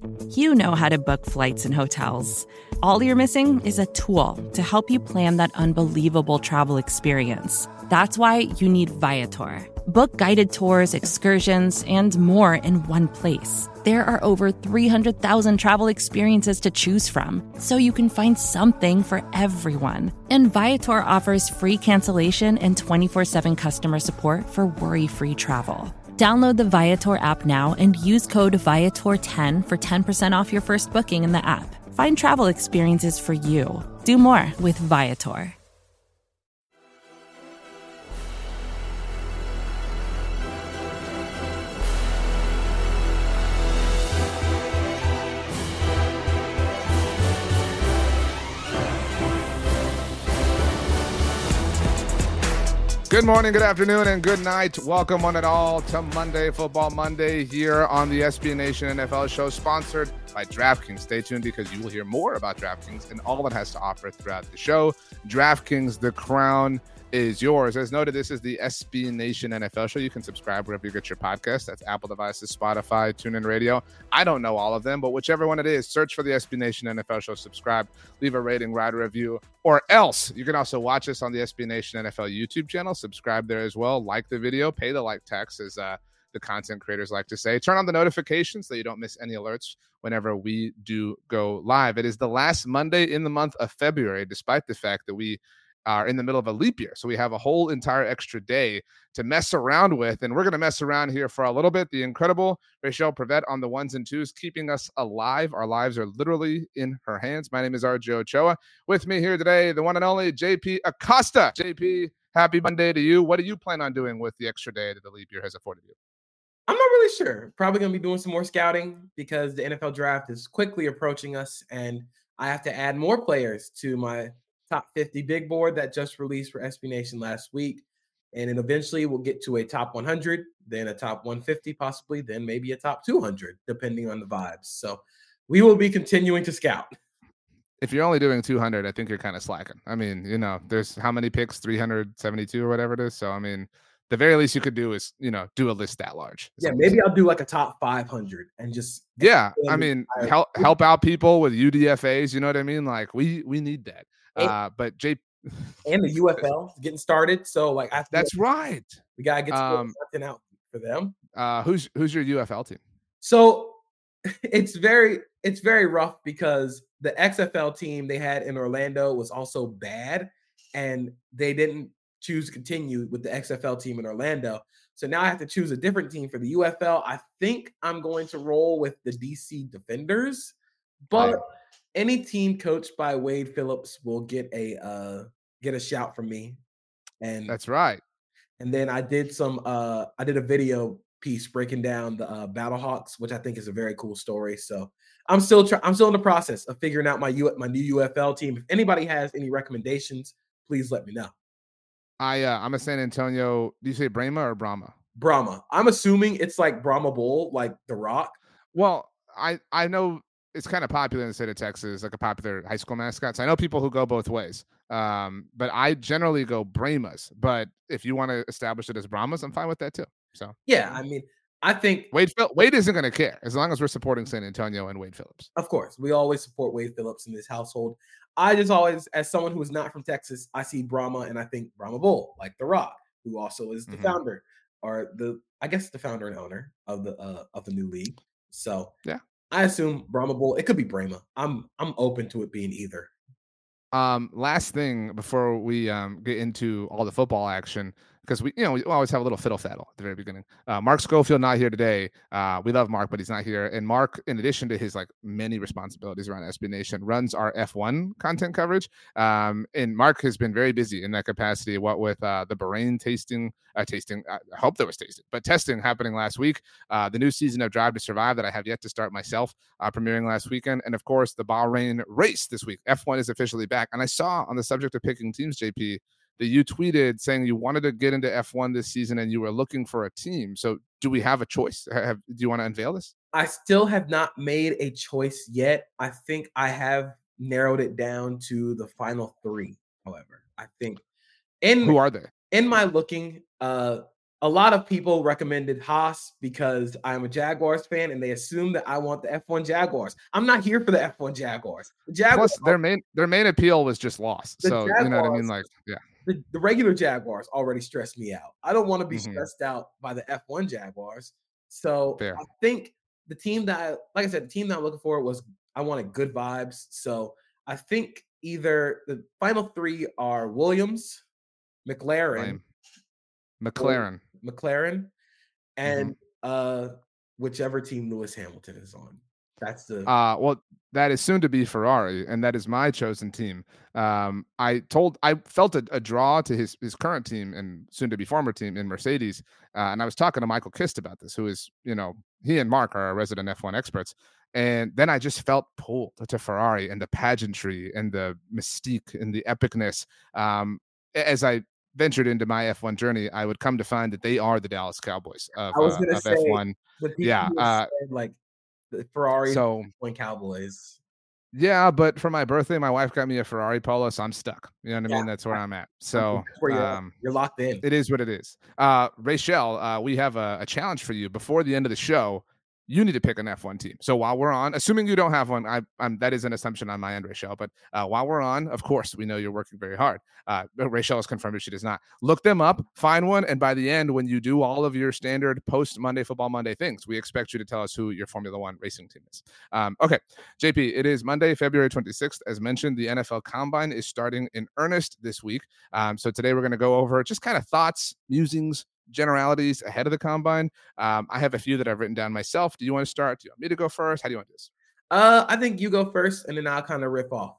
You know how to book flights and hotels. All you're missing is a tool to help you plan that unbelievable travel experience. That's why you need Viator. Book guided tours, excursions, and more in one place. There are over 300,000 travel experiences to choose from, so you can find something for everyone. And Viator offers free cancellation and 24/7 customer support for worry-free travel. Download the Viator app now and use code Viator10 for 10% off your first booking in the app. Find travel experiences for you. Do more with Viator. Good morning, good afternoon, and good night. Welcome one and all to Monday Football Monday here on the SB Nation NFL show, sponsored by DraftKings. Stay tuned because you will hear more about DraftKings and all it has to offer throughout the show. DraftKings, the crown is yours. As noted, this is the SB Nation NFL show. You can subscribe wherever you get your podcast. That's Apple devices, Spotify, TuneIn Radio. I don't know all of them, but whichever one it is, search for the SB Nation NFL show, subscribe, leave a rating, write a review, or else you can also watch us on the SB Nation NFL YouTube channel. Subscribe there as well. Like the video, pay the like tax, as the content creators like to say. Turn on the notifications so you don't miss any alerts whenever we do go live. It is the last Monday in the month of February, despite the fact that we are in the middle of a leap year. So we have a whole entire extra day to mess around with. And we're going to mess around here for a little bit. The incredible Rachel Prevet on the ones and twos, keeping us alive. Our lives are literally in her hands. My name is RJ Ochoa. With me here today, the one and only JP Acosta. JP, happy Monday to you. What do you plan on doing with the extra day that the leap year has afforded you? I'm not really sure. Probably going to be doing some more scouting because the NFL draft is quickly approaching us, and I have to add more players to my top 50 big board that just released for SB Nation last week. And then eventually we'll get to a top 100, then a top 150 possibly, then maybe a top 200, depending on the vibes. So we will be continuing to scout. If you're only doing 200, I think you're kind of slacking. I mean, you know, there's how many picks? 372 or whatever it is. So, I mean, the very least you could do is, you know, do a list that large. Yeah, maybe I'll do like a top 500 and just. Yeah, I mean, help out people with UDFAs. You know what I mean? Like, we need that. But and the UFL is getting started. So, like, that's right. We gotta get something out for them. Who's your UFL team? So it's very rough because the XFL team they had in Orlando was also bad, and they didn't choose to continue with the XFL team in Orlando. So now I have to choose a different team for the UFL. I think I'm going to roll with the DC Defenders, but any team coached by Wade Phillips will get a shout from me. And that's right. And then I did a video piece breaking down the Battlehawks, which I think is a very cool story. So I'm still in the process of figuring out my new UFL team. If anybody has any recommendations, please let me know. I'm a San Antonio. Do you say Brahma or Brahma? Brahma. I'm assuming it's like Brahma Bull, like The Rock. Well, I know it's kind of popular in the state of Texas, like a popular high school mascot. So I know people who go both ways. But I generally go Brahmas. But if you want to establish it as Brahmas, I'm fine with that too. So yeah, I mean, I think Wade isn't going to care as long as we're supporting San Antonio and Wade Phillips. Of course, we always support Wade Phillips in this household. I just always, as someone who is not from Texas, I see Brahma and I think Brahma Bull, like The Rock, who also is the founder, or the founder and owner of the new league. So yeah, I assume Brahma Bull. It could be Brahma. I'm open to it being either. Last thing before we get into all the football action, because we always have a little fiddle faddle at the very beginning. Mark Schofield not here today. We love Mark, but he's not here. And Mark, in addition to his like many responsibilities around SB Nation, runs our F1 content coverage. And Mark has been very busy in that capacity. What with the Bahrain tasting, I hope there was tasting, but testing happening last week. The new season of Drive to Survive that I have yet to start myself, premiering last weekend, and of course the Bahrain race this week. F1 is officially back, and I saw on the subject of picking teams, JP, that you tweeted saying you wanted to get into F1 this season and you were looking for a team. So do we have a choice? Do you want to unveil this? I still have not made a choice yet. I think I have narrowed it down to the final three, however. I think. Who are they? In my looking, a a lot of people recommended Haas because I'm a Jaguars fan and they assume that I want the F1 Jaguars. I'm not here for the F1 Jaguars. The Jaguars. Plus, their main appeal was just loss. So Jaguars, you know what I mean? Like, yeah. The regular Jaguars already stressed me out. I don't want to be stressed out by the F1 Jaguars. So Fair. I think the team that like I said, the team that I'm looking for I wanted good vibes. So I think either the final three are Williams, McLaren, and whichever team Lewis Hamilton is on. That's the well, that is soon to be Ferrari, and that is my chosen team. I felt a draw to his current team and soon to be former team in Mercedes, and I was talking to Michael Kist about this, who is, he and Mark are our resident F1 experts. And then I just felt pulled to Ferrari and the pageantry and the mystique and the epicness. As I ventured into my F1 journey, I would come to find that they are the Dallas Cowboys of F1. Yeah, like the Ferrari Cowboys. Yeah, but for my birthday, my wife got me a Ferrari Polo, so I'm stuck. You know what I mean? That's where I'm at. So you're locked in. It is what it is. Rachel, we have a challenge for you before the end of the show. You need to pick an F1 team. So while we're on, assuming you don't have one, that is an assumption on my end, Rachel. But while we're on, of course, we know you're working very hard. Rachel has confirmed she does not. Look them up, find one, and by the end, when you do all of your standard post-Monday Football Monday things, we expect you to tell us who your Formula One racing team is. Okay, JP, it is Monday, February 26th. As mentioned, the NFL Combine is starting in earnest this week. So today we're going to go over just kind of thoughts, musings, generalities ahead of the Combine. I have a few that I've written down myself. Do you want to start? Do you want me to go first? How do you want this? I think you go first, and then I'll kind of riff off.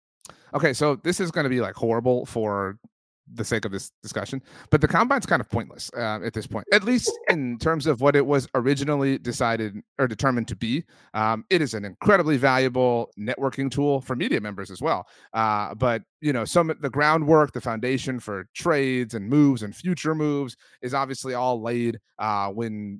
Okay, so this is going to be like horrible for the sake of this discussion, but the Combine's kind of pointless at this point, at least in terms of what it was originally decided or determined to be. It is an incredibly valuable networking tool for media members as well. But the groundwork, the foundation for trades and moves and future moves is obviously all laid when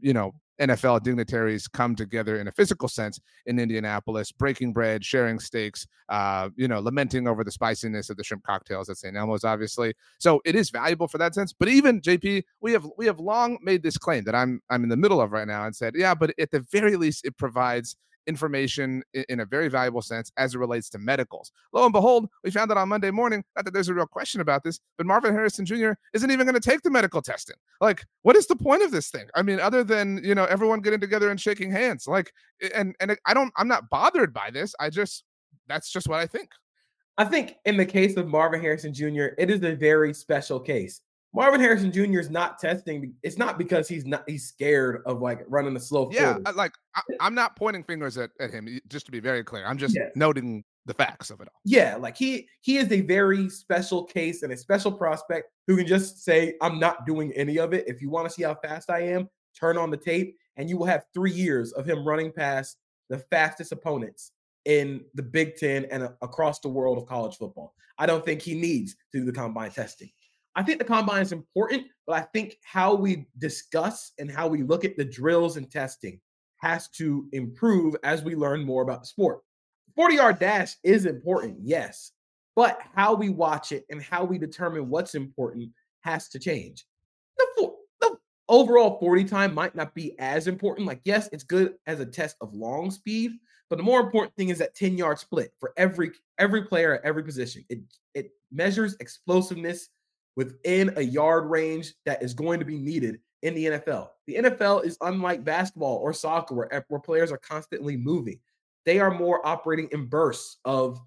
NFL dignitaries come together in a physical sense in Indianapolis, breaking bread, sharing steaks, lamenting over the spiciness of the shrimp cocktails at St. Elmo's, obviously. So it is valuable for that sense. But even JP, we have long made this claim that I'm in the middle of right now and said, yeah, but at the very least, it provides information in a very valuable sense as it relates to medicals. Lo and behold, we found out on Monday morning, not that there's a real question about this, but Marvin Harrison Jr. isn't even going to take the medical testing. Like, what is the point of this thing? I mean, other than, everyone getting together and shaking hands, like, and I'm not bothered by this. That's just what I think. I think in the case of Marvin Harrison Jr., it is a very special case. Marvin Harrison Jr. is not testing. It's not because he's scared of like running a slow 40. Yeah, I'm not pointing fingers at him, just to be very clear. I'm just noting the facts of it all. Yeah, like he is a very special case and a special prospect who can just say, I'm not doing any of it. If you want to see how fast I am, turn on the tape, and you will have 3 years of him running past the fastest opponents in the Big Ten and across the world of college football. I don't think he needs to do the combine testing. I think the combine is important, but I think how we discuss and how we look at the drills and testing has to improve as we learn more about the sport. 40-yard dash is important, yes, but how we watch it and how we determine what's important has to change. The overall 40 time might not be as important. Like, yes, it's good as a test of long speed, but the more important thing is that 10-yard split for every player at every position. It measures explosiveness within a yard range that is going to be needed in the NFL. The NFL is unlike basketball or soccer where players are constantly moving. They are more operating in bursts of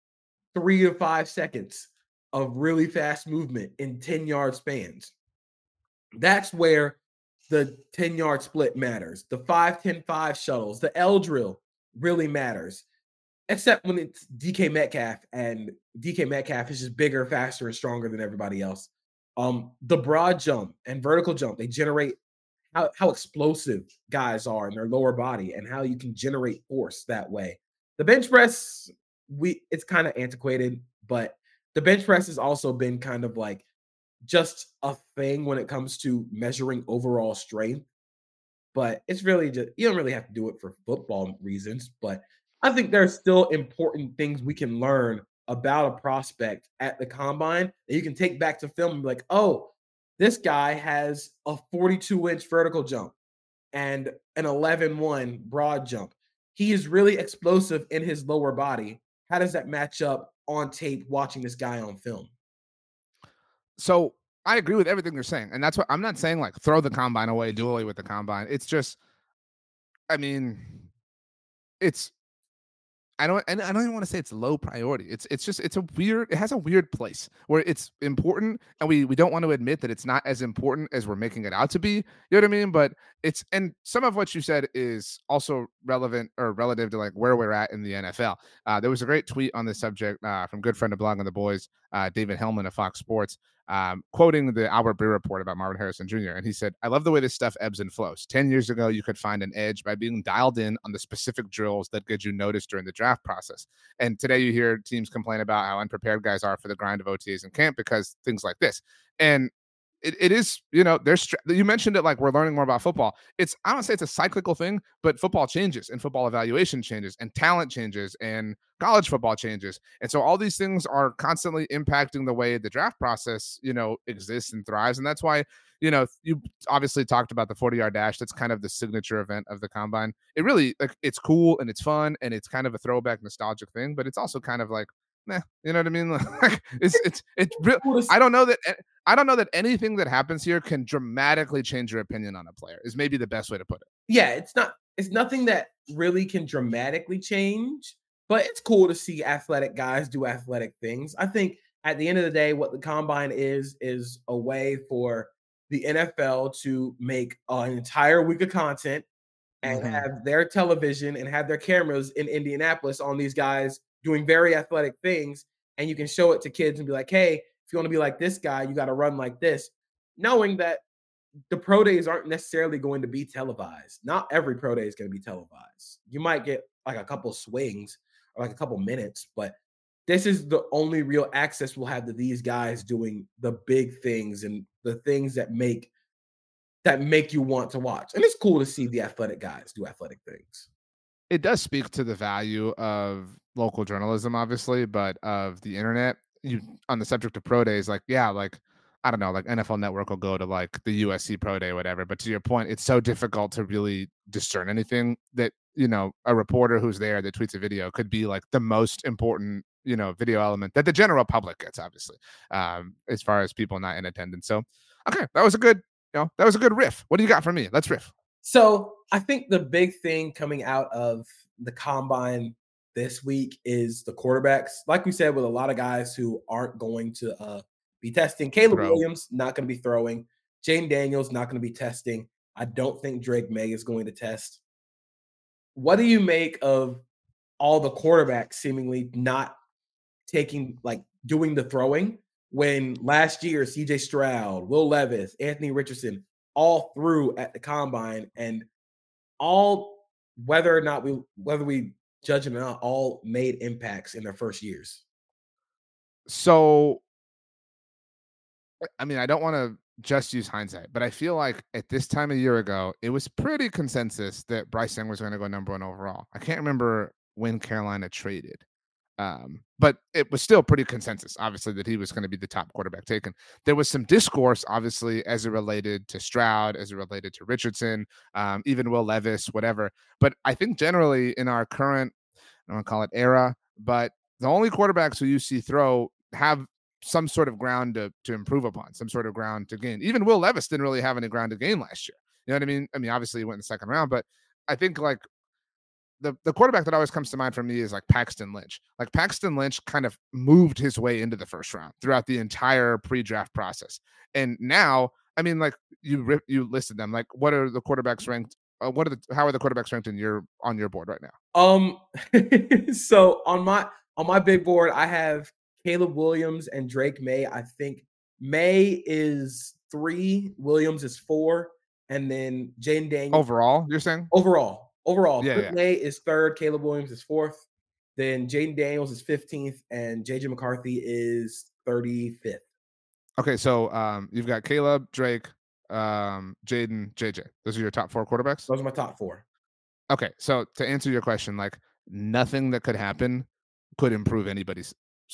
3 to 5 seconds of really fast movement in 10-yard spans. That's where the 10-yard split matters. The 5-10-5 shuttles, the L drill really matters. Except when it's DK Metcalf, and DK Metcalf is just bigger, faster, and stronger than everybody else. The broad jump and vertical jump, they generate how explosive guys are in their lower body and how you can generate force that way. The bench press, it's kind of antiquated, but the bench press has also been kind of like just a thing when it comes to measuring overall strength. But it's really just, you don't really have to do it for football reasons, but I think there's still important things we can learn about a prospect at the combine that you can take back to film and be like, oh, This guy has a 42-inch vertical jump and an 11-1 broad jump. He is really explosive in his lower body. How does that match up on tape watching this guy on film? So I agree with everything you're saying. And that's what I'm not saying like throw the combine away, do away with the combine. It's just, I mean, it's I don't even want to say it's low priority. It's just it's a weird it has a weird place where it's important and we don't want to admit that it's not as important as we're making it out to be. You know what I mean? But it's and some of what you said is also relevant or relative to like where we're at in the NFL. There was a great tweet on this subject from good friend of Blog on the Boys, David Hellman of Fox Sports, quoting the Albert Breer report about Marvin Harrison Jr. And he said, I love the way this stuff ebbs and flows. 10 years ago, you could find an edge by being dialed in on the specific drills that get you noticed during the draft process. And today you hear teams complain about how unprepared guys are for the grind of OTAs and camp because things like this. And it is, you know, you mentioned it like we're learning more about football. I don't say it's a cyclical thing, but football changes and football evaluation changes and talent changes and college football changes. And so all these things are constantly impacting the way the draft process, you know, exists and thrives. And that's why, you know, you obviously talked about the 40-yard dash. That's kind of the signature event of the combine. It really like it's cool and it's fun and it's kind of a throwback nostalgic thing, but it's also kind of like, nah, you know what I mean? Like it's real. I don't know that anything that happens here can dramatically change your opinion on a player is maybe the best way to put it. Yeah, it's nothing that really can dramatically change, but it's cool to see athletic guys do athletic things. I think at the end of the day, what the combine is a way for the NFL to make an entire week of content and Mm-hmm. have their television and have their cameras in Indianapolis on these guys doing very athletic things. And you can show it to kids and be like, hey, if you want to be like this guy, you got to run like this, knowing that the pro days aren't necessarily going to be televised. Not every pro day is going to be televised. You might get like a couple swings or like a couple minutes, but this is the only real access we'll have to these guys doing the big things and the things that make you want to watch. And it's cool to see the athletic guys do athletic things. It does speak to the value of local journalism, obviously, but of the internet. You on the subject of pro days, like, yeah, like I don't know, like NFL Network will go to like the USC Pro Day, whatever. But to your point, it's so difficult to really discern anything that, you know, a reporter who's there that tweets a video could be like the most important, you know, video element that the general public gets, obviously, as far as people not in attendance. So, okay, that was a good, that was a good riff. What do you got for me? Let's riff. So I think the big thing coming out of the combine this week is the quarterbacks. Like we said, with a lot of guys who aren't going to be testing. Caleb Throw. Williams not going to be throwing. Jane Daniels not going to be testing. I don't think Drake May is going to test. What do you make of all the quarterbacks seemingly not doing the throwing when last year CJ Stroud, Will Levis, Anthony Richardson all threw at the combine and all whether we judge them or not, all made impacts in their first years. So, I mean, I don't want to just use hindsight, but I feel like at this time a year ago, it was pretty consensus that Bryce Young was going to go number 1 overall. I can't remember when Carolina traded. But it was still pretty consensus, obviously, that he was going to be the top quarterback taken. There was some discourse, obviously, as it related to Stroud, as it related to Richardson, even Will Levis, whatever. But I think generally in our current, I don't want to call it era, but the only quarterbacks who you see throw have some sort of ground to improve upon, some sort of ground to gain. Even Will Levis didn't really have any ground to gain last year. You know what I mean? I mean, obviously he went in the second round, but I think like the quarterback that always comes to mind for me is like Paxton Lynch. Like Paxton Lynch kind of moved his way into the first round throughout the entire pre-draft process. And now, I mean, like you listed them. Like, what are the quarterbacks ranked? How are the quarterbacks ranked on your board right now? So on my big board, I have Caleb Williams and Drake May. I think May is 3, Williams is 4, and then Jaden Daniels. Overall, you're saying? Overall. Yeah, Drake May is 3rd, Caleb Williams is 4th, then Jaden Daniels is 15th, and JJ McCarthy is 35th. Okay, so you've got Caleb, Drake, Jaden, JJ. Those are your top 4 quarterbacks? Those are my top 4. Okay, so to answer your question, like nothing that could happen could improve anybody's stock.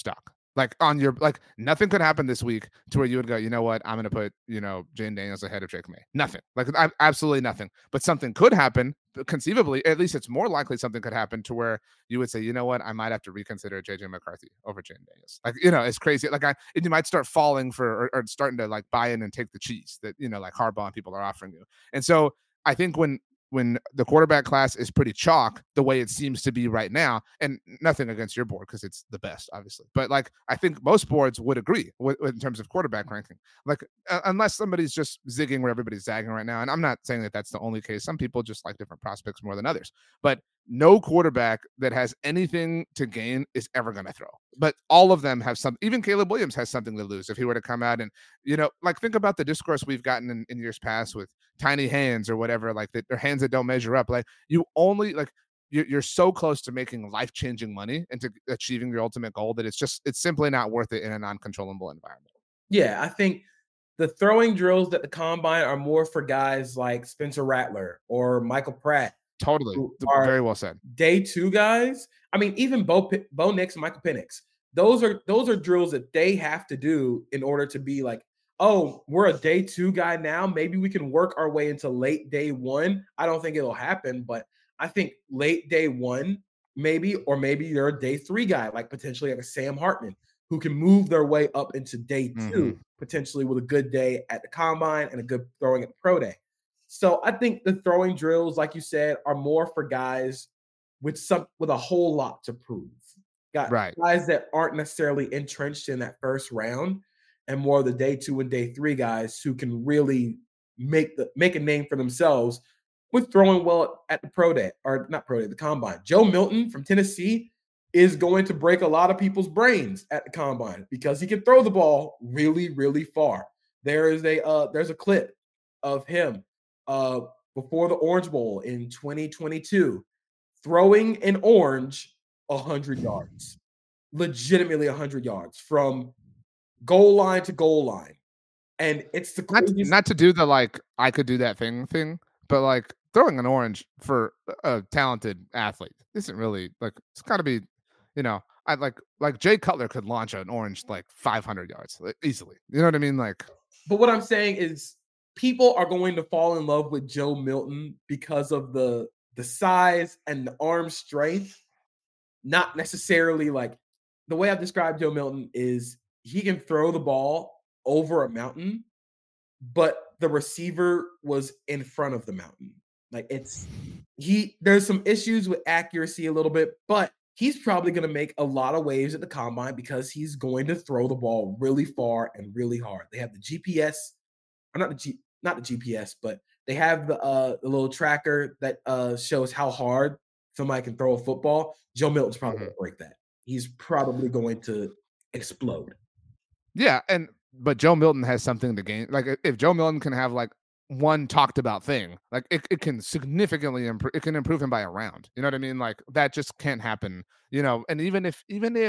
Like nothing could happen this week to where you would go, you know what, I'm going to put, Jane Daniels ahead of Drake May. Nothing. Like absolutely nothing. But something could happen, conceivably. At least it's more likely something could happen to where you would say, you know what, I might have to reconsider JJ McCarthy over Jane Daniels. Like, it's crazy. Like you might start falling for or starting to like buy in and take the cheese that like Harbaugh and people are offering you. And so I think when the quarterback class is pretty chalk the way it seems to be right now, and nothing against your board because it's the best, obviously, but like I think most boards would agree in terms of quarterback ranking, like unless somebody's just zigging where everybody's zagging right now. And I'm not saying that that's the only case. Some people just like different prospects more than others, but no quarterback that has anything to gain is ever going to throw. But all of them have something. Even Caleb Williams has something to lose if he were to come out and, like think about the discourse we've gotten in years past with tiny hands or whatever, like that, their hands that don't measure up. Like you only like you're so close to making life-changing money and to achieving your ultimate goal that it's simply not worth it in a non-controllable environment. Yeah, I think the throwing drills at the combine are more for guys like Spencer Rattler or Michael Pratt. Totally. Very well said. Day 2 guys. I mean, even Bo Nix and Michael Penix. Those are drills that they have to do in order to be like, oh, we're a day 2 guy now. Maybe we can work our way into late day 1. I don't think it'll happen, but I think late day 1, maybe you're a day 3 guy, like potentially like a Sam Hartman, who can move their way up into day 2, potentially with a good day at the combine and a good throwing at the pro day. So I think the throwing drills, like you said, are more for guys with a whole lot to prove. Guys that aren't necessarily entrenched in that first round, and more of the day 2 and day 3 guys who can really make a name for themselves with throwing well at the pro day, or not pro day, the combine. Joe Milton from Tennessee is going to break a lot of people's brains at the combine because he can throw the ball really, really far. There's a clip of him before the Orange Bowl in 2022 throwing an orange 100 yards, legitimately 100 yards from goal line to goal line. And it's the craziest. Not to do the like I could do that thing, but like throwing an orange for a talented athlete isn't really like, it's got to be, I like Jay Cutler could launch an orange like 500 yards like, easily. You know what I mean? Like, but what I'm saying is people are going to fall in love with Joe Milton because of the size and the arm strength, not necessarily like the way I've described Joe Milton is he can throw the ball over a mountain, but the receiver was in front of the mountain. Like there's some issues with accuracy a little bit, but he's probably going to make a lot of waves at the combine because he's going to throw the ball really far and really hard. They have the GPS, or not the GPS, but they have the little tracker that shows how hard somebody can throw a football. Joe Milton's probably going to break that. He's probably going to explode. Yeah, but Joe Milton has something to gain. Like if Joe Milton can have like one talked about thing, like it can significantly improve. It can improve him by a round. You know what I mean? Like that just can't happen. And even if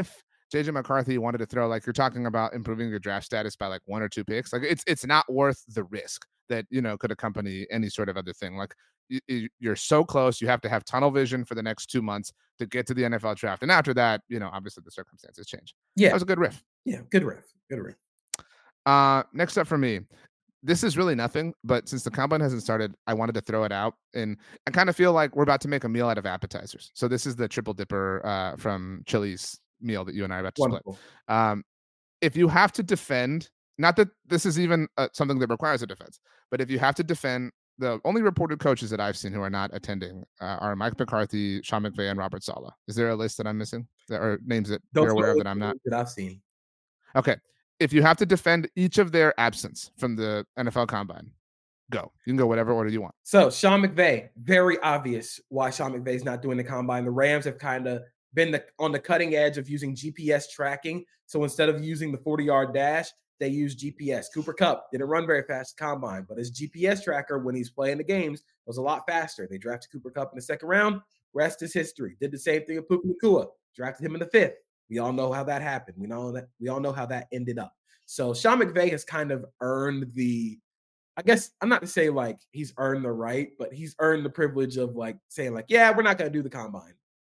JJ McCarthy wanted to throw, like you're talking about improving your draft status by like 1 or 2 picks, like it's not worth the risk that could accompany any sort of other thing. Like you're so close. You have to have tunnel vision for the next 2 months to get to the NFL draft, and after that, obviously the circumstances change. Yeah, that was a good riff. Yeah, good riff. Next up for me, this is really nothing, but since the combine hasn't started, I wanted to throw it out, and I kind of feel like we're about to make a meal out of appetizers. So this is the triple dipper from Chili's meal that you and I are about to split. If you have to defend, not that this is even something that requires a defense, but if you have to defend, the only reported coaches that I've seen who are not attending are Mike McCarthy, Sean McVay, and Robert Saleh. Is there a list that I'm missing, or names that you're aware of that I'm not? That I've seen. Okay. If you have to defend each of their absence from the NFL combine, go. You can go whatever order you want. So Sean McVay, very obvious why Sean McVay is not doing the combine. The Rams have kind of been on the cutting edge of using GPS tracking. So instead of using the 40-yard dash, they use GPS. Cooper Kupp didn't run very fast at combine, but his GPS tracker when he's playing the games was a lot faster. They drafted Cooper Kupp in the 2nd round. Rest is history. Did the same thing with Puka Nacua. Drafted him in the 5th. We all know how that happened. We all know how that ended up. So Sean McVay has kind of earned I guess I'm not to say like he's earned the right, but he's earned the privilege of like saying like, yeah, we're not going to do the combine.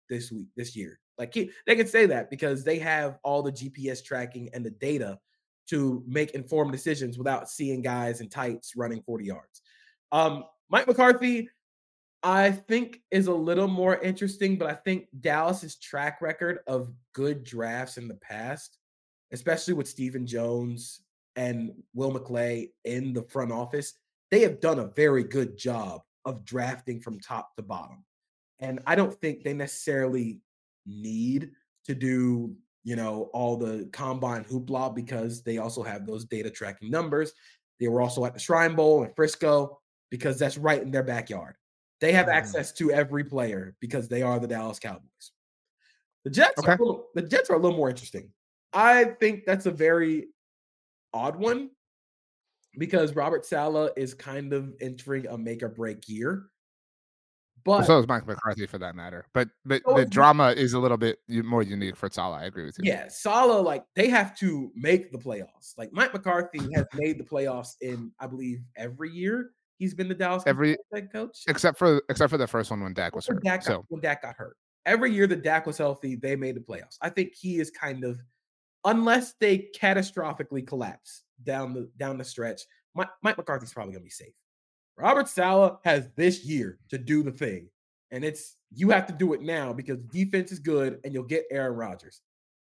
this year. Like they can say that because they have all the GPS tracking and the data to make informed decisions without seeing guys in tights running 40 yards. Mike McCarthy, I think, is a little more interesting, but I think Dallas's track record of good drafts in the past, especially with Stephen Jones and Will McClay in the front office, they have done a very good job of drafting from top to bottom. And I don't think they necessarily need to do, all the combine hoopla because they also have those data tracking numbers. They were also at the Shrine Bowl in Frisco because that's right in their backyard. They have access to every player because they are the Dallas Cowboys. The Jets are a little more interesting. I think that's a very odd one because Robert Saleh is kind of entering a make or break year. But so is Mike McCarthy for that matter. But the drama is a little bit more unique for Saleh. I agree with you. Yeah, Saleh, they have to make the playoffs. Like Mike McCarthy has made the playoffs in, I believe, every year he's been the Dallas head coach. Except for the first one when Dak was hurt. When Dak got hurt. Every year that Dak was healthy, they made the playoffs. I think he is kind of, unless they catastrophically collapse down the stretch, Mike McCarthy's probably going to be safe. Robert Saleh has this year to do the thing, and you have to do it now because defense is good and you'll get Aaron Rodgers.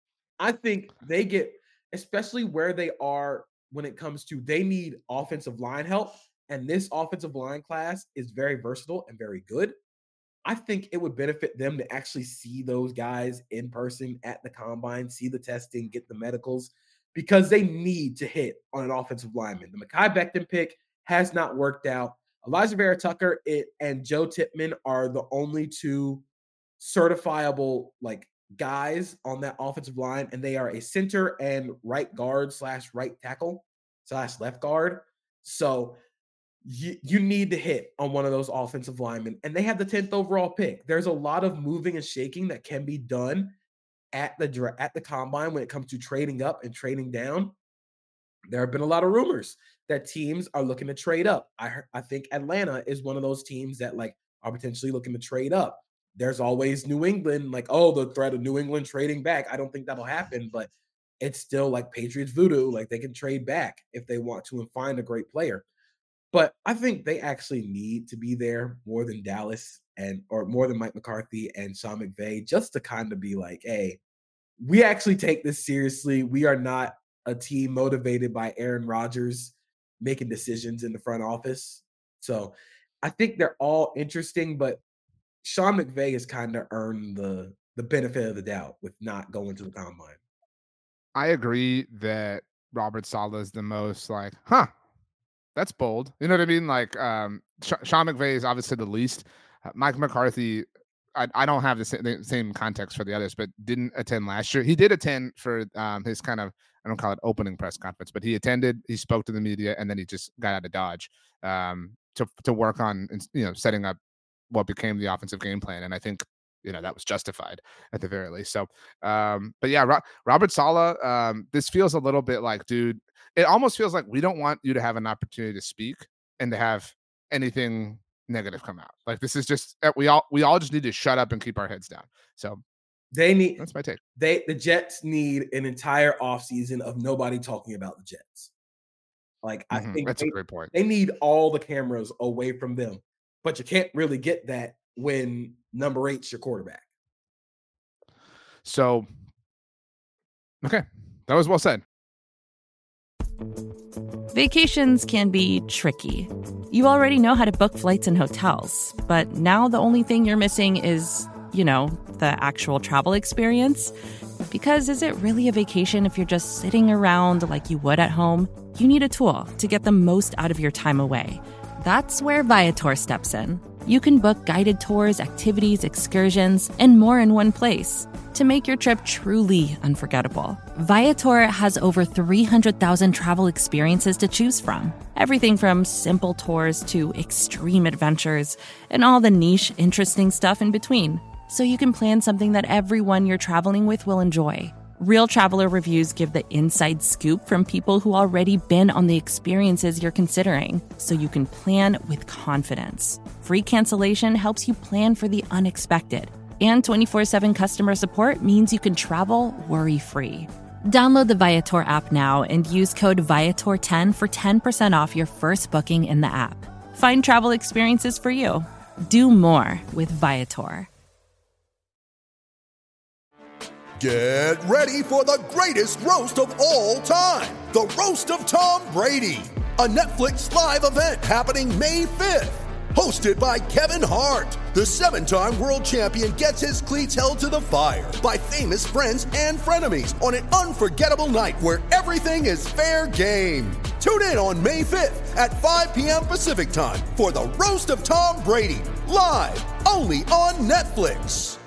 I think they get, especially where they are when it comes to they need offensive line help, and this offensive line class is very versatile and very good. I think it would benefit them to actually see those guys in person at the combine, see the testing, get the medicals, because they need to hit on an offensive lineman. The Mekhi Becton pick has not worked out. Elijah Vera Tucker and Joe Tippmann are the only two certifiable guys on that offensive line, and they are a center and right guard / right tackle / left guard. So you need to hit on one of those offensive linemen, and they have the 10th overall pick. There's a lot of moving and shaking that can be done at the combine when it comes to trading up and trading down. There have been a lot of rumors that teams are looking to trade up. I think Atlanta is one of those teams that are potentially looking to trade up. There's always New England, the threat of New England trading back. I don't think that'll happen, but it's still like Patriots voodoo. They can trade back if they want to and find a great player. But I think they actually need to be there more than Dallas or more than Mike McCarthy and Sean McVay, just to kind of be like, hey, we actually take this seriously. We are not a team motivated by Aaron Rodgers making decisions in the front office. So I think they're all interesting, but Sean McVay has kind of earned the benefit of the doubt with not going to the combine. I agree that Robert Saleh is the most that's bold. You know what I mean? Sean McVay is obviously the least. Mike McCarthy, I don't have the same context for the others, but didn't attend last year. He did attend for his kind of, I don't call it opening press conference, but he attended, he spoke to the media, and then he just got out of Dodge to work on, setting up what became the offensive game plan. And I think, that was justified at the very least. So, but yeah, Robert Saleh, this feels a little bit like, dude, it almost feels like we don't want you to have an opportunity to speak and to have anything negative come out. This is just, we all just need to shut up and keep our heads down. So that's my take. The Jets need an entire offseason of nobody talking about the Jets. I think that's a great point. They need all the cameras away from them, but you can't really get that when number 8's your quarterback. So, okay. That was well said. Vacations can be tricky. You already know how to book flights and hotels, but now the only thing you're missing is, the actual travel experience. Because is it really a vacation if you're just sitting around like you would at home? You need a tool to get the most out of your time away. That's where Viator steps in. You can book guided tours, activities, excursions, and more in one place to make your trip truly unforgettable. Viator has over 300,000 travel experiences to choose from. Everything from simple tours to extreme adventures and all the niche, interesting stuff in between. So you can plan something that everyone you're traveling with will enjoy. Real traveler reviews give the inside scoop from people who already been on the experiences you're considering, so you can plan with confidence. Free cancellation helps you plan for the unexpected. And 24/7 customer support means you can travel worry-free. Download the Viator app now and use code Viator10 for 10% off your first booking in the app. Find travel experiences for you. Do more with Viator. Get ready for the greatest roast of all time, the Roast of Tom Brady, a Netflix live event happening May 5th. Hosted by Kevin Hart, the 7-time world champion gets his cleats held to the fire by famous friends and frenemies on an unforgettable night where everything is fair game. Tune in on May 5th at 5 p.m. Pacific time for the Roast of Tom Brady, live only on Netflix.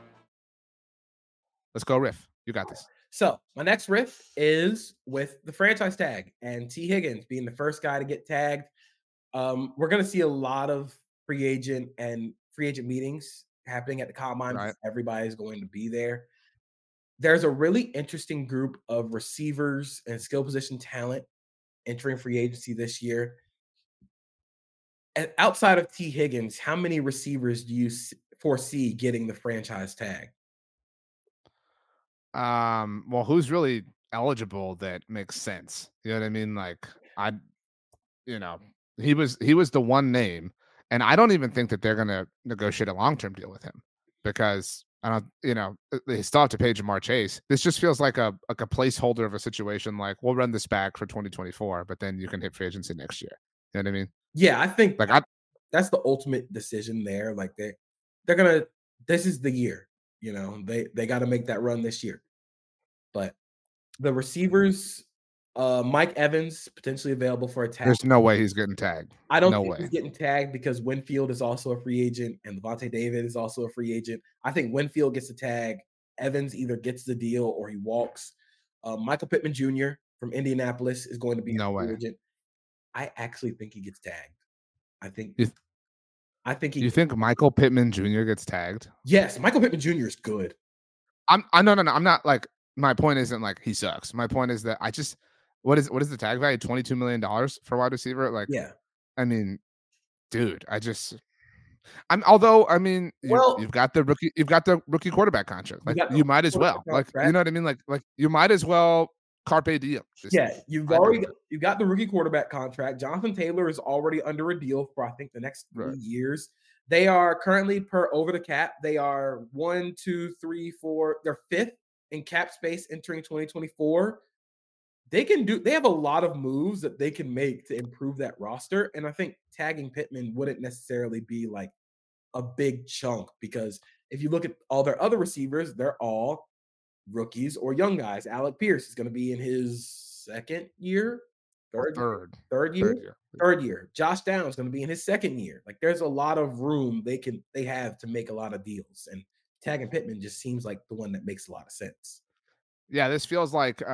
Let's go, Riff. You got this. So my next riff is with the franchise tag and T. Higgins being the first guy to get tagged. We're going to see a lot of free agent meetings happening at the combine. Right. Everybody's going to be there. There's a really interesting group of receivers and skill position talent entering free agency this year. And outside of T. Higgins, how many receivers do you foresee getting the franchise tag? Well, who's really eligible that makes sense? You know what I mean? Like, he was the one name, and I don't even think that they're going to negotiate a long-term deal with him because they still have to pay Ja'Marr Chase. This just feels like a placeholder of a situation. Like, we'll run this back for 2024, but then you can hit free agency next year. You know what I mean? Yeah, I think that's the ultimate decision there. Like they're gonna. This is the year. They got to make that run this year. But the receivers. Mike Evans potentially available for a tag. There's no way he's getting tagged. I don't think he's getting tagged because Winfield is also a free agent and Levante David is also a free agent. I think Winfield gets a tag. Evans either gets the deal or he walks. Michael Pittman Jr. from Indianapolis is going to be a free agent. I actually think he gets tagged. You think Michael Pittman Jr. gets tagged? Yes, Michael Pittman Jr. is good. No. I'm not like, my point isn't like he sucks. My point is that what is the tag value? $22 million for a wide receiver? Like, yeah. I mean, dude, you've got the rookie quarterback contract. Like, you might as well. Like, you know what I mean? Like you might as well carpe diem. You've got the rookie quarterback contract. Jonathan Taylor is already under a deal for I think the next 3 years. They are currently per over the cap. They are 1, 2, 3, 4. They're 5th in cap space entering 2024. They have a lot of moves that they can make to improve that roster. And I think tagging Pittman wouldn't necessarily be like a big chunk because if you look at all their other receivers, they're all rookies or young guys. Alec Pierce is going to be in his third year. Josh Downs is going to be in his second year. Like, there's a lot of room they have to make a lot of deals. And tagging Pittman just seems like the one that makes a lot of sense. Yeah, this feels like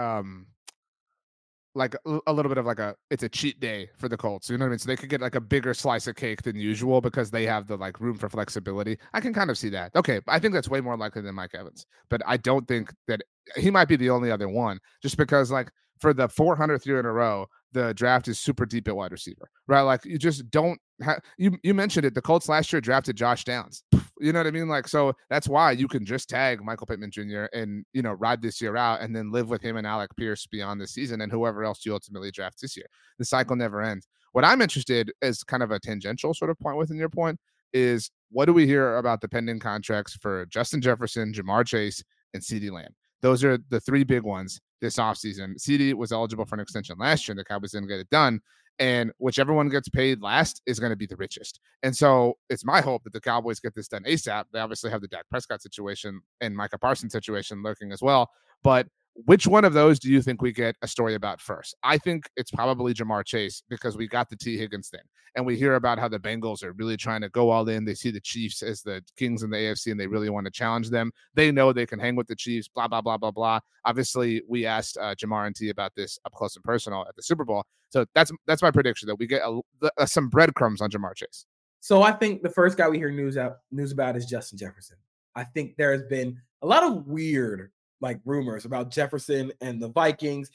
a little bit of it's a cheat day for the Colts. You know what I mean? So they could get like a bigger slice of cake than usual because they have the like room for flexibility. I can kind of see that. Okay. I think that's way more likely than Mike Evans, but I don't think that he might be the only other one just because like for the 400th year in a row, the draft is super deep at wide receiver, right? Like you just don't have, you mentioned it. The Colts last year drafted Josh Downs. You know what I mean? Like, so that's why you can just tag Michael Pittman Jr. and, ride this year out and then live with him and Alec Pierce beyond the season and whoever else you ultimately draft this year. The cycle never ends. What I'm interested as kind of a tangential sort of point within your point is what do we hear about the pending contracts for Justin Jefferson, Ja'Marr Chase, and CeeDee Lamb? Those are the three big ones this offseason. CeeDee was eligible for an extension last year, and the Cowboys didn't get it done. And whichever one gets paid last is going to be the richest. And so it's my hope that the Cowboys get this done ASAP. They obviously have the Dak Prescott situation and Micah Parsons situation lurking as well. But which one of those do you think we get a story about first? I think it's probably Ja'Marr Chase because we got the T. Higgins thing. And we hear about how the Bengals are really trying to go all in. They see the Chiefs as the kings in the AFC and they really want to challenge them. They know they can hang with the Chiefs, blah, blah, blah, blah, blah. Obviously, we asked Jamar and T about this up close and personal at the Super Bowl. So that's my prediction that we get some breadcrumbs on Ja'Marr Chase. So I think the first guy we hear news about is Justin Jefferson. I think there has been a lot of weird rumors about Jefferson and the Vikings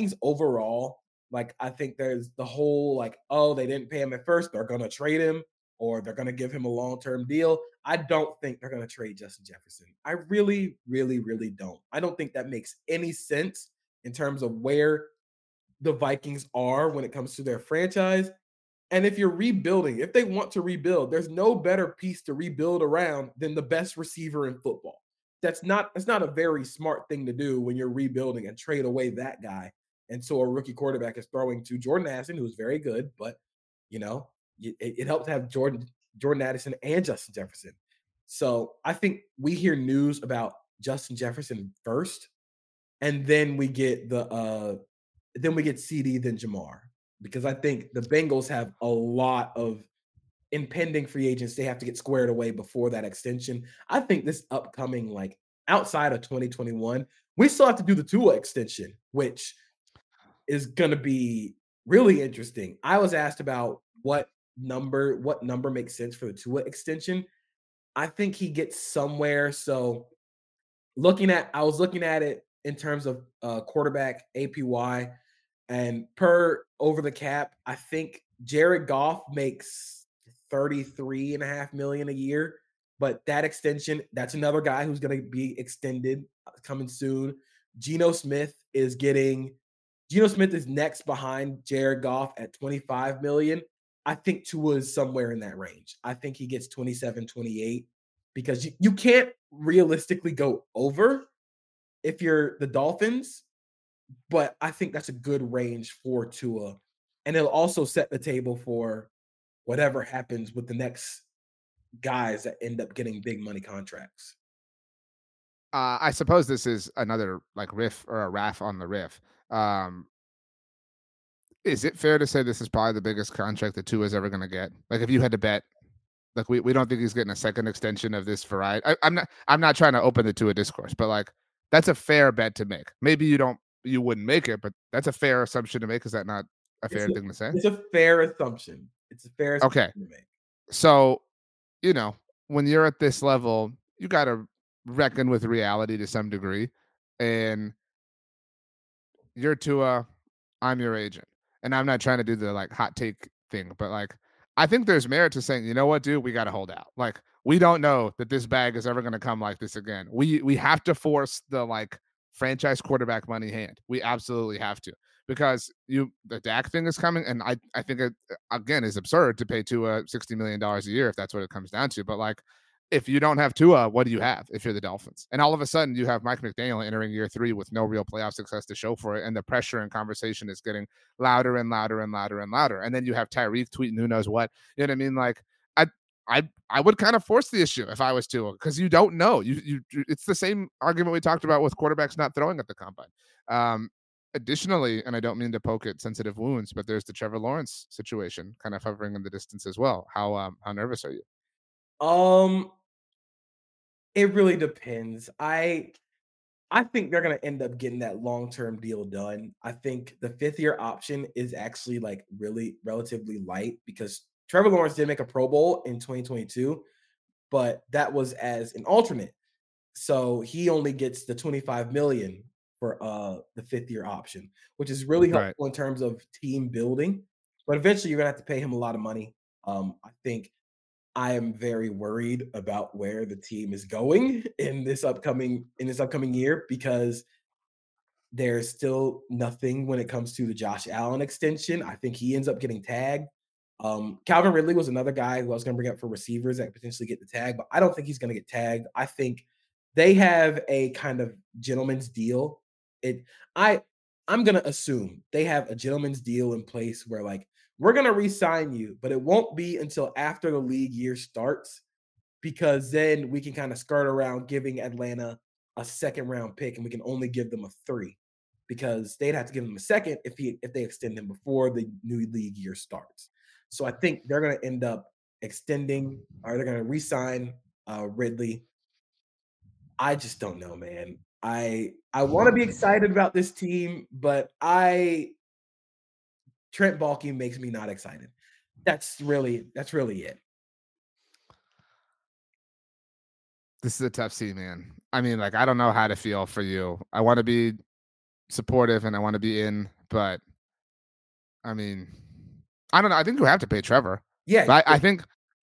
overall. I think there's the whole they didn't pay him at first. They're going to trade him. or they're going to give him a long-term deal. I don't think they're going to trade Justin Jefferson. I really, really, really don't. I don't think that makes any sense in terms of where the Vikings are when it comes to their franchise. And if you're rebuilding, if they want to rebuild, there's no better piece to rebuild around than the best receiver in football. That's not a very smart thing to do when you're rebuilding and trade away that guy. And so a rookie quarterback is throwing to Jordan Addison, who's very good, but it helped to have Jordan Addison and Justin Jefferson. So I think we hear news about Justin Jefferson first, and then we get CD, then Jamar, because I think the Bengals have a lot of impending free agents they have to get squared away before that extension. I think this upcoming, like outside of 2021, we still have to do the Tua extension, which is going to be really interesting. I was asked about what number makes sense for the Tua extension. I think he gets somewhere. So I was looking at it in terms of quarterback APY, and per over the cap, I think Jared Goff makes $33.5 million a year. But that extension, that's another guy who's going to be extended coming soon. Geno Smith is next behind Jared Goff at $25 million. I think Tua is somewhere in that range. I think he gets 27, 28, because you can't realistically go over if you're the Dolphins, but I think that's a good range for Tua. And it'll also set the table for whatever happens with the next guys that end up getting big money contracts. I suppose this is another like riff or a raff on the riff. Is it fair to say this is probably the biggest contract that Tua is ever going to get? Like, if you had to bet, like we don't think he's getting a second extension of this variety. I'm not trying to open the Tua discourse, but like that's a fair bet to make. Maybe you wouldn't make it, but that's a fair assumption to make. Is that not a fair thing to say? It's a fair assumption. It's a fair assumption to make. So, when you're at this level, you got to reckon with reality to some degree. And you're Tua, I'm your agent. And I'm not trying to do the like hot take thing, but like I think there's merit to saying, you know what, dude, we got to hold out. Like, we don't know that this bag is ever going to come like this again. We have to force the like franchise quarterback money hand. We absolutely have to, because the Dak thing is coming, and I think it again is absurd to pay Tua $60 million a year if that's what it comes down to. But like, if you don't have Tua, what do you have if you're the Dolphins? And all of a sudden you have Mike McDaniel entering year 3 with no real playoff success to show for it, and the pressure and conversation is getting louder and louder and louder and louder. And then you have Tyreek tweeting who knows what. You know what I mean? Like, I would kind of force the issue if I was Tua, because you don't know. It's the same argument we talked about with quarterbacks not throwing at the combine. Additionally, and I don't mean to poke at sensitive wounds, but there's the Trevor Lawrence situation kind of hovering in the distance as well. How nervous are you? It really depends. I think they're going to end up getting that long-term deal done. I think the 5th-year option is actually like really relatively light, because Trevor Lawrence did make a Pro Bowl in 2022, but that was as an alternate. So he only gets the $25 million for the 5th-year option, which is really helpful in terms of team building. But eventually you're going to have to pay him a lot of money. I think I am very worried about where the team is going in this upcoming year, because there's still nothing when it comes to the Josh Allen extension. I think he ends up getting tagged. Calvin Ridley was another guy who I was going to bring up for receivers that potentially get the tag, but I don't think he's going to get tagged. I think they have a kind of gentleman's deal. I'm going to assume they have a gentleman's deal in place where like, we're going to re-sign you, but it won't be until after the league year starts, because then we can kind of skirt around giving Atlanta a 2nd round pick, and we can only give them a 3, because they'd have to give them a 2nd if they extend him before the new league year starts. So I think they're going to end up extending, or they're going to re-sign Ridley. I just don't know, man. I want to be excited about this team, but Trent Baalke makes me not excited. That's really it. This is a tough scene, man. I mean, like, I don't know how to feel for you. I want to be supportive and I want to be in, but I mean, I don't know. I think you have to pay Trevor. Yeah. I think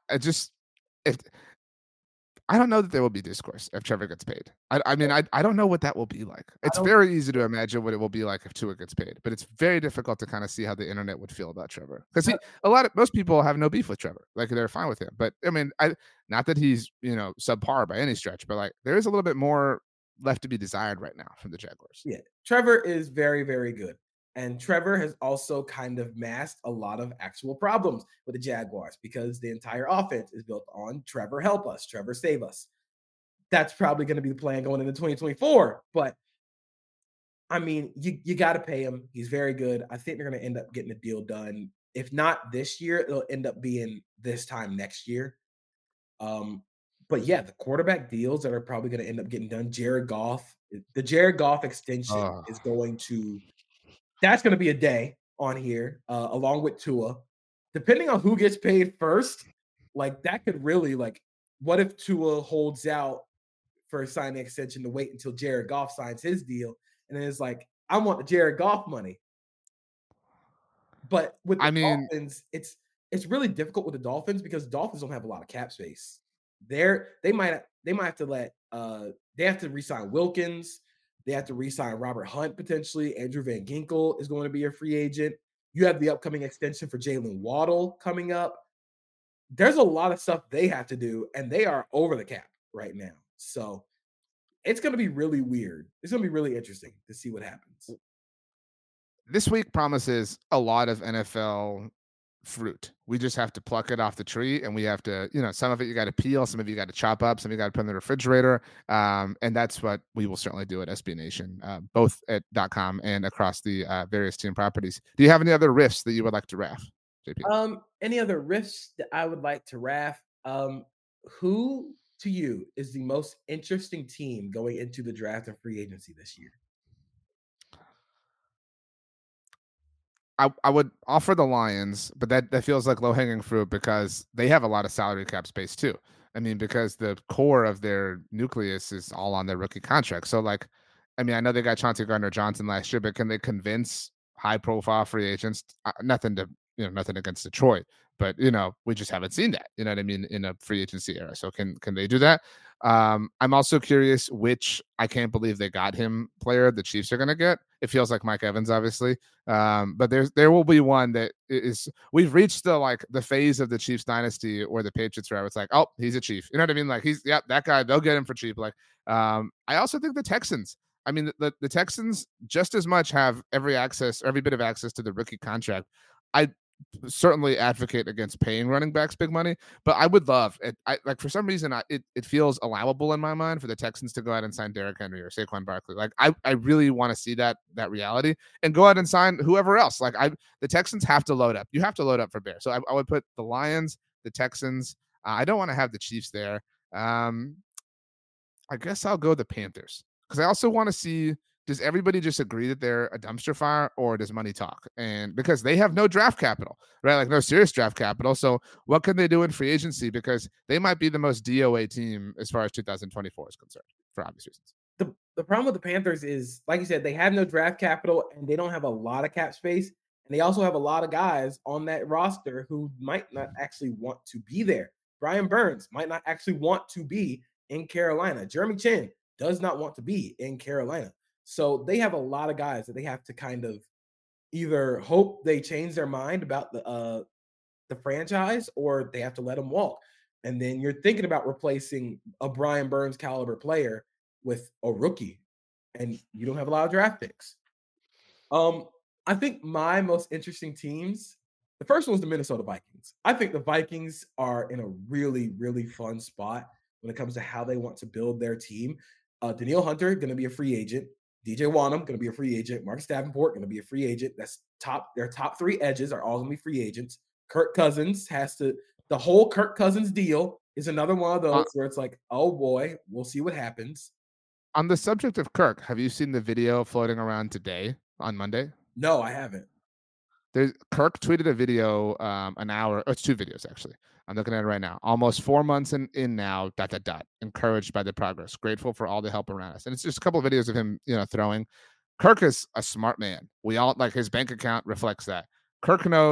if I don't know that there will be discourse if Trevor gets paid. I mean, I don't know what that will be like. It's very easy to imagine what it will be like if Tua gets paid, but it's very difficult to kind of see how the internet would feel about Trevor because most people have no beef with Trevor, like they're fine with him. But I mean, not that he's subpar by any stretch, but like there is a little bit more left to be desired right now from the Jaguars. Yeah, Trevor is very, very good. And Trevor has also kind of masked a lot of actual problems with the Jaguars because the entire offense is built on Trevor help us, Trevor save us. That's probably going to be the plan going into 2024. But I mean, you got to pay him. He's very good. I think they're going to end up getting a deal done. If not this year, it'll end up being this time next year. But yeah, the quarterback deals that are probably going to end up getting done. Jared Goff, the Jared Goff extension is going to. That's going to be a day on here, along with Tua. Depending on who gets paid first, like that could really what if Tua holds out for a signing extension to wait until Jared Goff signs his deal, and then it's like, I want the Jared Goff money. But with the Dolphins, it's really difficult with the Dolphins because Dolphins don't have a lot of cap space. They might have to let they have to re-sign Wilkins. They have to re-sign Robert Hunt potentially. Andrew Van Ginkel is going to be a free agent. You have the upcoming extension for Jalen Waddle coming up. There's a lot of stuff they have to do, and they are over the cap right now. So it's going to be really weird. It's going to be really interesting to see what happens. This week promises a lot of NFL fruit. We just have to pluck it off the tree, and we have to, some of it you got to peel, some of you got to chop up, some of you got to put in the refrigerator. And that's what we will certainly do at SB Nation, both at .com and across the various team properties. Do you have any other riffs that you would like to raff, JP? Any other riffs that I would like to raff? Who to you is the most interesting team going into the draft and free agency this year? I would offer the Lions, but that feels like low-hanging fruit because they have a lot of salary cap space too. I mean, because the core of their nucleus is all on their rookie contract. So I know they got Chauncey Gardner-Johnson last year, but can they convince high-profile free agents? Nothing against Detroit, but we just haven't seen that. You know what I mean, in a free agency era. So can they do that? I'm also curious which I can't believe they got him player the Chiefs are going to get. It feels like Mike Evans, obviously, but there will be one that is. We've reached the phase of the Chiefs dynasty or the Patriots where it's like, oh, he's a Chief. You know what I mean? Like that guy. They'll get him for cheap. I also think the Texans. I mean, the Texans just as much have every bit of access to the rookie contract. I certainly advocate against paying running backs big money, but I would love it. For some reason, it feels allowable in my mind for the Texans to go out and sign Derrick Henry or Saquon Barkley. I really want to see that reality and go out and sign whoever else. The Texans have to load up. You have to load up for Bears. So I would put the Lions, the Texans. I don't want to have the Chiefs there. I guess I'll go the Panthers because I also want to see. Does everybody just agree that they're a dumpster fire, or does money talk? And because they have no draft capital, right? No serious draft capital. So what can they do in free agency? Because they might be the most DOA team as far as 2024 is concerned, for obvious reasons. The problem with the Panthers is, like you said, they have no draft capital and they don't have a lot of cap space. And they also have a lot of guys on that roster who might not actually want to be there. Brian Burns might not actually want to be in Carolina. Jeremy Chin does not want to be in Carolina. So they have a lot of guys that they have to kind of either hope they change their mind about the franchise, or they have to let them walk. And then you're thinking about replacing a Brian Burns caliber player with a rookie, and you don't have a lot of draft picks. I think my most interesting teams, the first one was the Minnesota Vikings. I think the Vikings are in a really, really fun spot when it comes to how they want to build their team. Danielle Hunter going to be a free agent. DJ Wonnum going to be a free agent. Marcus Davenport going to be a free agent. Their top three edges are all going to be free agents. Kirk Cousins the whole Kirk Cousins deal is another one of those where it's like, oh boy, we'll see what happens. On the subject of Kirk, have you seen the video floating around today on Monday? No, I haven't. Kirk tweeted a video an hour. It's two videos actually. I'm looking at it right now. Almost 4 months in now, ... Encouraged by the progress. Grateful for all the help around us. And it's just a couple of videos of him, throwing. Kirk is a smart man. We all his bank account reflects that. Kirk knows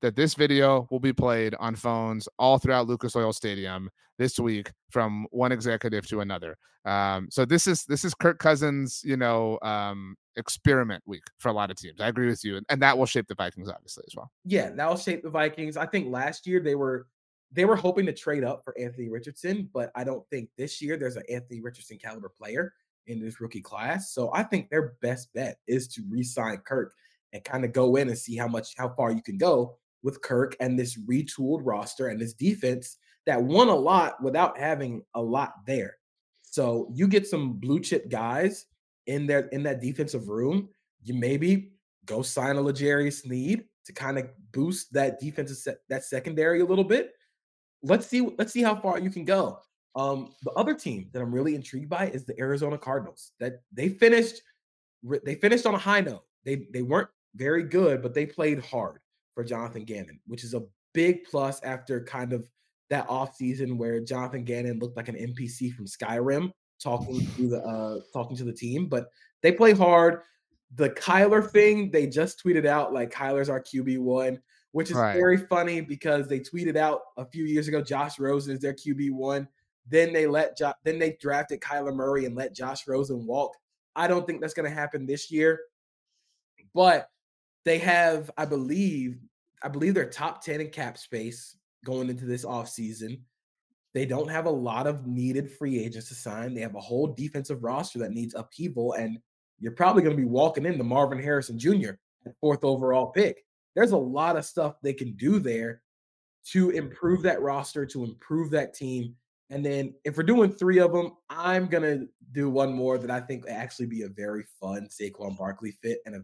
that this video will be played on phones all throughout Lucas Oil Stadium this week from one executive to another. So this is Kirk Cousins, experiment week for a lot of teams. I agree with you, and that will shape the Vikings obviously as well. Yeah, that'll shape the Vikings. I think last year they were hoping to trade up for Anthony Richardson, but I don't think this year there's an Anthony Richardson caliber player in this rookie class. So I think their best bet is to re-sign Kirk and kind of go in and see how far you can go with Kirk and this retooled roster and this defense that won a lot without having a lot there. So you get some blue chip guys in that defensive room. You maybe go sign a L'Jarius Sneed to kind of boost that defensive that secondary a little bit. Let's see how far you can go. The other team that I'm really intrigued by is the Arizona Cardinals. That they finished on a high note. They weren't very good, but they played hard for Jonathan Gannon, which is a big plus after kind of that offseason where Jonathan Gannon looked like an NPC from Skyrim talking to the team. But they play hard. The Kyler thing, they just tweeted out like Kyler's our QB1, which is very funny because they tweeted out a few years ago Josh Rosen is their QB1. Then they drafted Kyler Murray and let Josh Rosen walk. I don't think that's going to happen this year. But they have, I believe they're top 10 in cap space going into this offseason. They don't have a lot of needed free agents to sign. They have a whole defensive roster that needs upheaval, and you're probably going to be walking into Marvin Harrison Jr. at 4th overall pick. There's a lot of stuff they can do there to improve that roster, to improve that team. And then if we're doing 3 of them, I'm going to do one more that I think will actually be a very fun Saquon Barkley fit and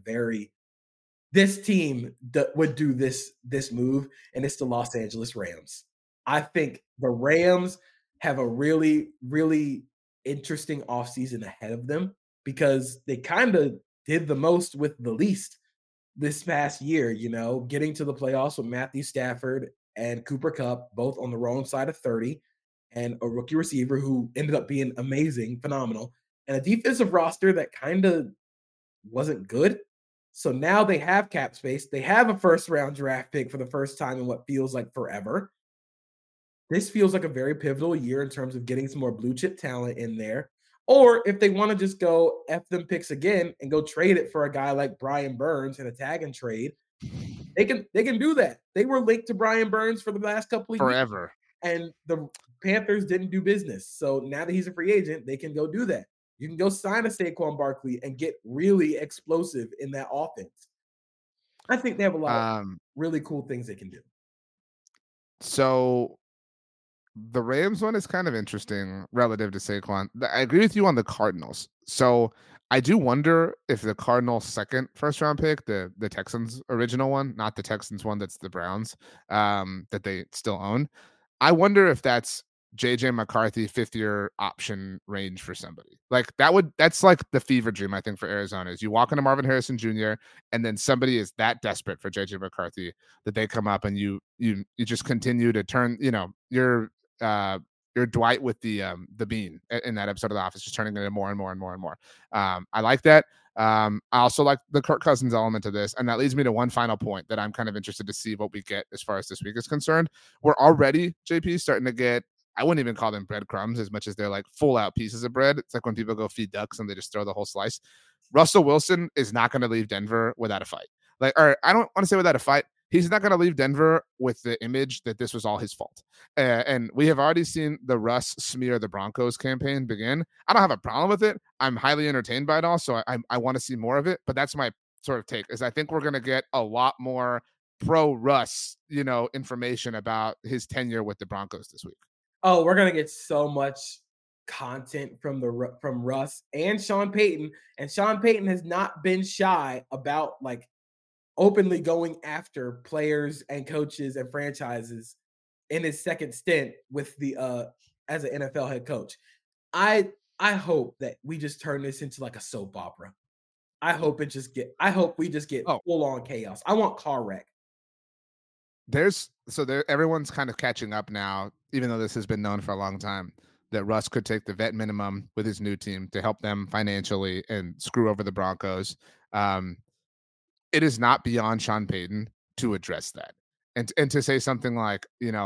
this team would do this move, and it's the Los Angeles Rams. I think the Rams have a really, really interesting offseason ahead of them because they kind of did the most with the least this past year, getting to the playoffs with Matthew Stafford and Cooper Kupp, both on the wrong side of 30, and a rookie receiver who ended up being amazing, phenomenal, and a defensive roster that kind of wasn't good. So now they have cap space. They have a first-round draft pick for the first time in what feels like forever. This feels like a very pivotal year in terms of getting some more blue chip talent in there. Or if they want to just go F them picks again and go trade it for a guy like Brian Burns in a tag and trade, they can do that. They were linked to Brian Burns for the last couple of forever. Years, and the Panthers didn't do business. So now that he's a free agent, they can go do that. You can go sign a Saquon Barkley and get really explosive in that offense. I think they have a lot of really cool things they can do. So the Rams one is kind of interesting relative to Saquon. I agree with you on the Cardinals. So I do wonder if the Cardinals' second first-round pick, the Texans' original one, not the Texans one that's the Browns, that they still own, I wonder if that's JJ McCarthy 5th-year option range for somebody. That's like the fever dream, I think, for Arizona is you walk into Marvin Harrison Jr. and then somebody is that desperate for JJ McCarthy that they come up and you just continue to turn, your Dwight with the bean in that episode of The Office, just turning it into more and more and more and more. I like that. I also like the Kirk Cousins element to this. And that leads me to one final point that I'm kind of interested to see what we get as far as this week is concerned. We're already, JP, starting to get, I wouldn't even call them breadcrumbs as much as they're like full out pieces of bread. It's like when people go feed ducks and they just throw the whole slice. Russell Wilson is not going to leave Denver without a fight. Or I don't want to say without a fight. He's not going to leave Denver with the image that this was all his fault. And we have already seen the Russ smear the Broncos campaign begin. I don't have a problem with it. I'm highly entertained by it all. So I want to see more of it. But that's my sort of take is I think we're going to get a lot more pro Russ, information about his tenure with the Broncos this week. Oh, we're going to get so much content from Russ and Sean Payton. And Sean Payton has not been shy about openly going after players and coaches and franchises in his second stint with the as an NFL head coach. I hope that we just turn this into like a soap opera. I hope we just get full on chaos. I want car wreck. Everyone's kind of catching up now, even though this has been known for a long time, that Russ could take the vet minimum with his new team to help them financially and screw over the Broncos. It is not beyond Sean Payton to address that. and to say something like,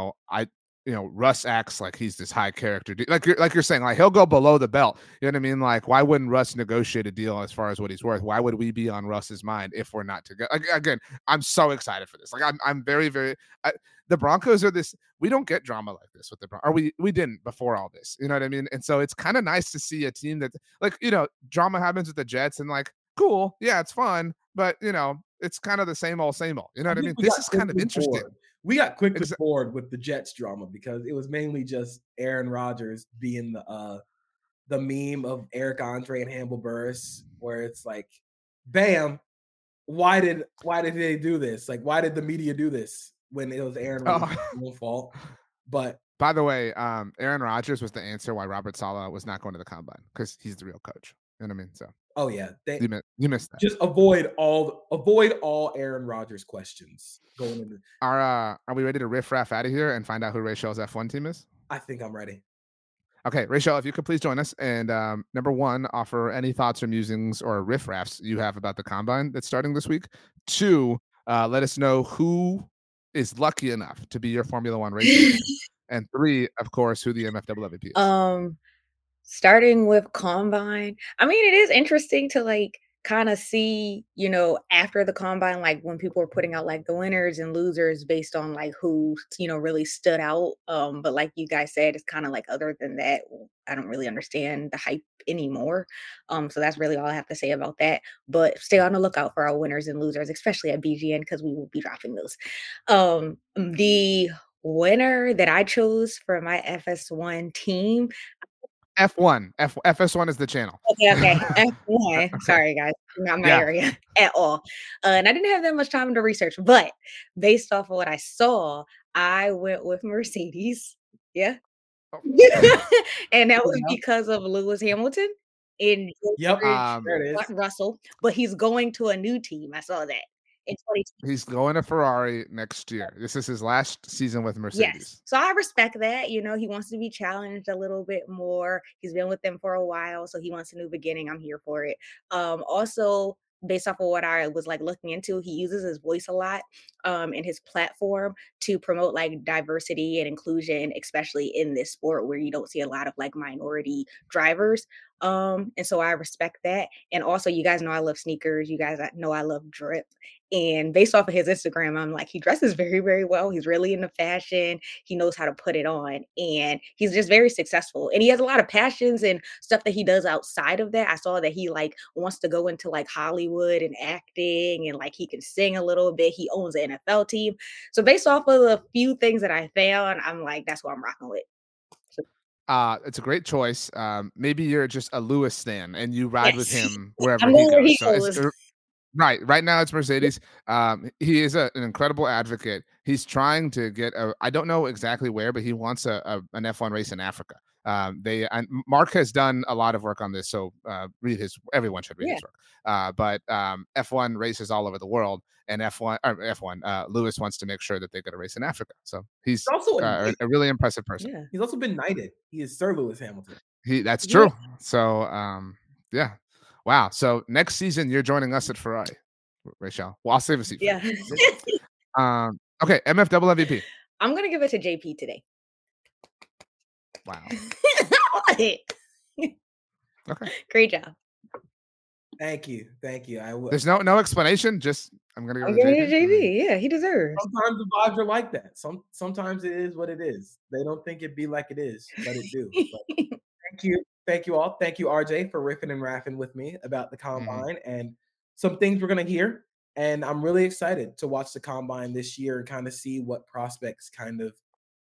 Russ acts like he's this high character dude. Like you're saying, like he'll go below the belt. You know what I mean? Like, why wouldn't Russ negotiate a deal as far as what he's worth? Why would we be on Russ's mind if we're not together? Again, I'm so excited for this. Like, I'm very, very. The Broncos are this. We don't get drama like this with the Broncos, or we didn't before all this. You know what I mean? And so it's kind of nice to see a team that, like, drama happens with the Jets, and like, cool, yeah, it's fun, but it's kind of the same old, same old. You know what I mean? This is kind of interesting. We got quickly bored with the Jets drama because it was mainly just Aaron Rodgers being the meme of Eric Andre and Hannibal Buress, where it's like, bam, why did they do this? Like, why did the media do this when it was Aaron Rodgers' fault? But by the way, Aaron Rodgers was the answer why Robert Saleh was not going to the combine, because he's the real coach. You know what I mean? So. Oh yeah, you missed that. Just avoid all Aaron Rodgers questions going into. Are we ready to riff-raff out of here and find out who Rachel's F1 team is? I think I'm ready. Okay, Rachel, if you could please join us, and number one, offer any thoughts or musings or riff-raffs you have about the combine that's starting this week. Two, let us know who is lucky enough to be your Formula One racing team. And three, of course, who the MFW MVP is. Starting with combine, I mean, it is interesting to like kind of see, after the combine, like when people are putting out like the winners and losers based on like who, really stood out. But like you guys said, it's kind of like, other than that, I don't really understand the hype anymore. So that's really all I have to say about that. But stay on the lookout for our winners and losers, especially at BGN, because we will be dropping those. The winner that I chose for my FS1 team, F1. FS1 is the channel. Okay. F1. Sorry, guys. Not my area at all. And I didn't have that much time to research, but based off of what I saw, I went with Mercedes. Yeah. Oh. And that was because of Lewis Hamilton in Russell, but he's going to a new team. I saw that. In 2020. He's going to Ferrari next year. This is his last season with Mercedes. Yes. So I respect that. He wants to be challenged a little bit more. He's been with them for a while, so he wants a new beginning. I'm here for it. Also, based off of what I was like looking into, he uses his voice a lot in his platform to promote like diversity and inclusion, especially in this sport where you don't see a lot of like minority drivers. And so I respect that. And also, you guys know I love sneakers. You guys know I love drip. And based off of his Instagram, I'm like, he dresses very, very well. He's really into fashion. He knows how to put it on. And he's just very successful. And he has a lot of passions and stuff that he does outside of that. I saw that he like wants to go into like Hollywood and acting, and like he can sing a little bit. He owns an NFL team. So based off of the few things that I found, I'm like, that's what I'm rocking with. It's a great choice. Maybe you're just a Lewis stan and you ride with him wherever he goes. Right now it's Mercedes. He is an incredible advocate. He's trying to get I don't know exactly where, but he wants an F1 race in Africa. Mark has done a lot of work on this, so everyone should read his work. But F1 races all over the world, and Lewis wants to make sure that they get a race in Africa. So he's also a really impressive person. Yeah. He's also been knighted. He is Sir Lewis Hamilton. That's true. So yeah. Wow. So next season you're joining us at Ferrari, Rachel. Well, I'll save a seat. Yeah. Okay. MFW MVP. I'm gonna give it to JP today. Wow. Okay. Great job. Thank you. There's no explanation. Just I'm gonna go to JP. Yeah, he deserves. Sometimes the vibes are like that. Sometimes it is what it is. They don't think it be like it is, but it do. But thank you all. Thank you, RJ, for riffing and raffing with me about the combine and some things we're gonna hear. And I'm really excited to watch the combine this year and kind of see what prospects kind of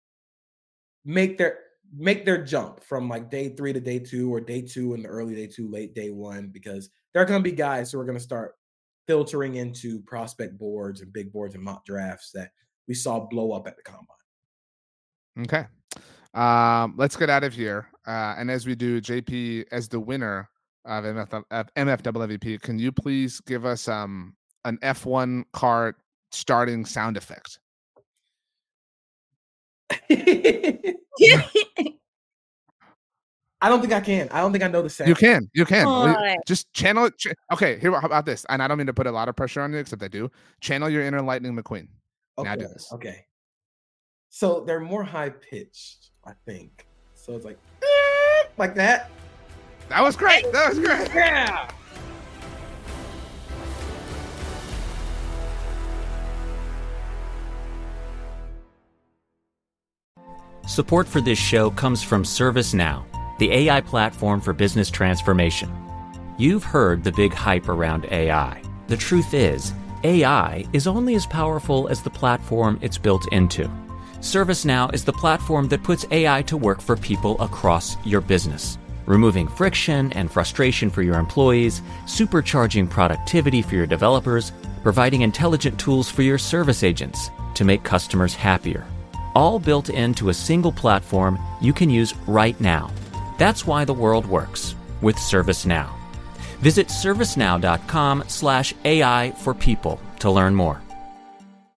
make their jump from like day 3 to day 2, or day 2 and the early day 2, late day 1, because there are going to be guys who are going to start filtering into prospect boards and big boards and mock drafts that we saw blow up at the combine. Okay. Let's get out of here. And as we do, JP, as the winner of MFWVP, can you please give us an F1 car starting sound effect? I don't think I can. I don't think I know the sound. You can. Just channel it. Okay, how about this? And I don't mean to put a lot of pressure on you, except I do. Channel your inner Lightning McQueen. Okay. Now do this. Okay. So they're more high pitched, I think. So it's like that. That was great. That was great. Yeah. Support for this show comes from ServiceNow, the AI platform for business transformation. You've heard the big hype around AI. The truth is, AI is only as powerful as the platform it's built into. ServiceNow is the platform that puts AI to work for people across your business, removing friction and frustration for your employees, supercharging productivity for your developers, providing intelligent tools for your service agents to make customers happier. All built into a single platform you can use right now. That's why the world works with ServiceNow. Visit servicenow.com/AI for people to learn more.